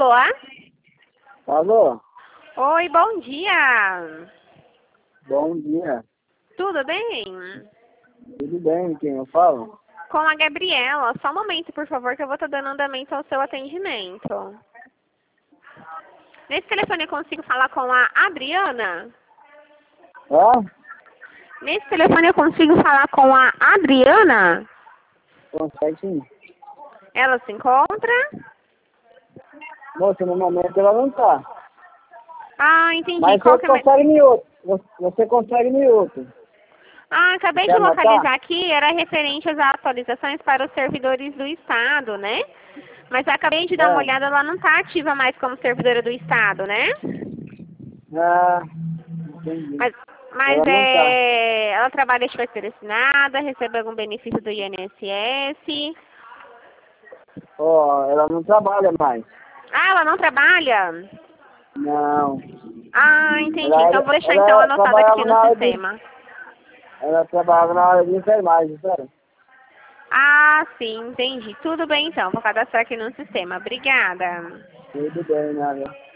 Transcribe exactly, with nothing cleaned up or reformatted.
Alô? Alô? Oi, bom dia. Bom dia. Tudo bem? Tudo bem? Quem eu falo? Com a Gabriela. Só um momento, por favor, que eu vou estar dando andamento ao seu atendimento. Nesse telefone eu consigo falar com a Adriana? Hã? Nesse telefone eu consigo falar com a Adriana? Consegue sim. Ela se encontra? Moça, no momento ela não tá. Ah, entendi. Mas Qual você que é... me- consegue em outro. Você você consegue em outro. Ah, acabei Quer de anotar? localizar aqui, era referente às atualizações para os servidores do Estado, né? Mas acabei de dar uma É. olhada, ela não está ativa mais como servidora do Estado, né? Ah, entendi. Mas, mas Ela não tá. é, ela trabalha de carteira assinada, recebe algum benefício do I N S S. Ó, ela não trabalha mais. Ah, ela não trabalha? Não. Ah, entendi. Ela, Então era, vou deixar então ela anotado aqui trabalhava no na área de. sistema. Ela trabalhava na área de enfermagem, sabe? Ah, sim, entendi. Tudo bem então, vou cadastrar aqui no sistema. Obrigada. Tudo bem, nada.